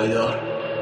پایدار.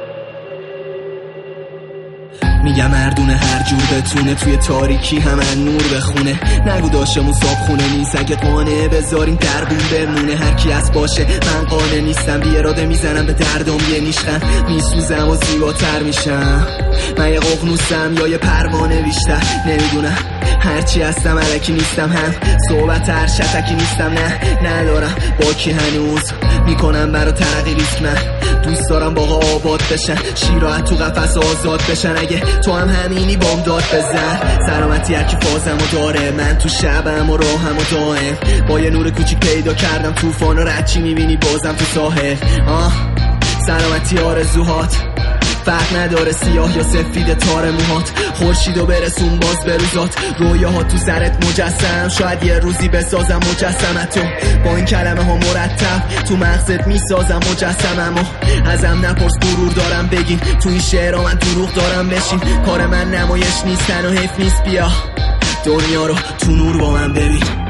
میگم مردونه هر جور بتونه توی تاریکی همه نور بخونه. نگو داشتمون صاحب خونه نیست، اگه قانه بذاریم دربون بمونه. هر کی از باشه من قانه نیستم، بی اراده میزنم به دردم یه نیشخن. میسوزم و زیباتر میشم، من یه ققنوسم یا یه پروانه بیشتر نمیدونم. هرچی هستم الکی نیستم، هم صحبت هر شتکی نیستم. نه ندارم با کی هنوز میکنم برا ترقی ریسک. من دوست دارم باقا آباد بشن، شیراحت تو قفس آزاد بشن. اگه تو هم همینی بام داد بزن، سلامتی هر کی فازمو داره. من تو شبم و راهم و دائم با یه نور کوچیک پیدا کردم طوفان و رچی میبینی بازم تو ساحل. سلامتی آرزوهات فرق نداره سیاه یا سفید تار موهات. خورشیدو برسون باز به روزات، رویاهات تو سرت مجسم. شاید یه روزی بسازم مجسمتو، با این کلمه ها مرتب تو مغزت میسازم مجسممو. ازم نپرس غرور دارم بگین، تو این شعرها من دروغ دارم بشین. کار من نمایش نیستن و حیف نیست، بیا دنیا رو تو نور با من ببین.